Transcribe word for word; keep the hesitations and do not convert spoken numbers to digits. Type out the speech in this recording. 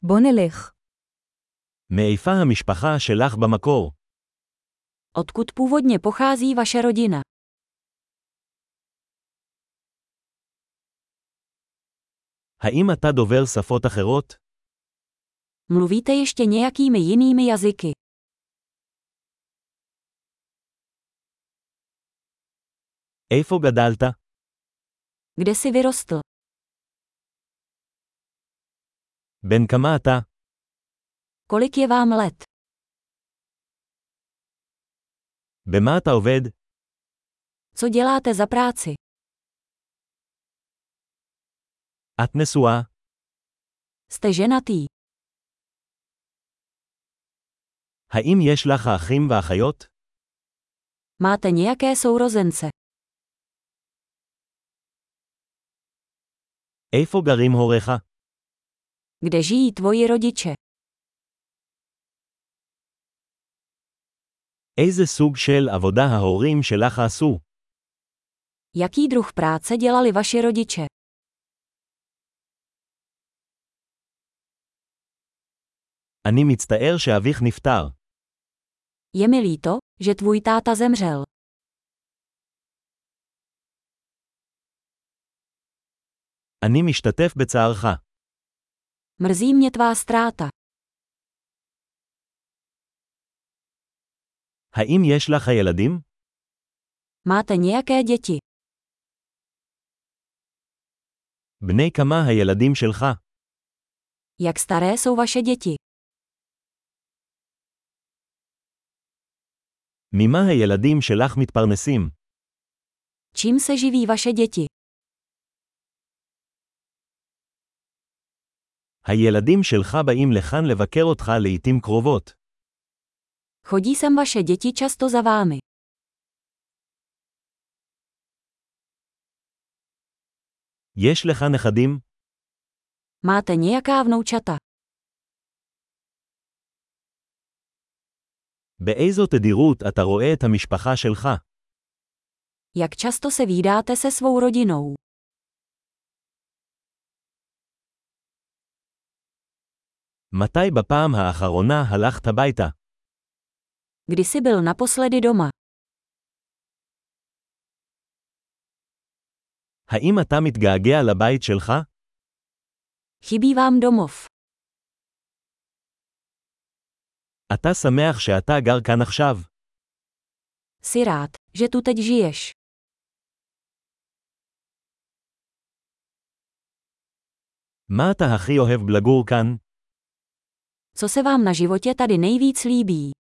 בוא נלך. מאיפה המשפחה שלך במקור? Odkud původně pochází vaše rodina? האם אתה דובר שפות אחרות? Mluvíte ještě nějakými jinými jazyky? איפה גדלת? Kde jsi vyrostl? בן כמה אתה? Kolik je vám let? במה אתה עובד? Co děláte za práci? את נשואה? Jste ženatý? האם יש לך אחים ואחיות? Máte nějaké sourozence? איפה גרים הוריך? Kde žijí tvoji rodiče? איזה סוג של עבודה ההורים שלך עשו? Jaký druh práce dělali vaši rodiče? אני מצטער שאביך נפטר. Je mi líto, že tvůj táta zemřel. אני משתתף בצערך. Mrzí mě tvá ztráta. האם יש לך ילדים? Máte nějaké děti? בני כמה הילדים שלך? Jak staré jsou vaše děti? ממה הילדים שלך מתפרנסים? Čím se živí vaše děti? הילדים שלך באים לכאן לבקר אותך לעתים קרובות. Chodí sem vaše děti často za vámi. יש לך נכדים? Máte nějaká vnoučata? באיזו תדירות אתה רואה את המשפחה שלך? Jak často se vídáte se svou rodinou? מתי בפעם האחרונה הלכת הביתה? Kdy jsi byl naposledy doma? האם אתה מתגעגע לבית שלך? Chybí vám domov. אתה שמח שאתה גר כאן עכשיו? Jsi rád, že tu teď žiješ. מה אתה הכי אוהב לגור כאן? Co se vám na životě tady nejvíc líbí?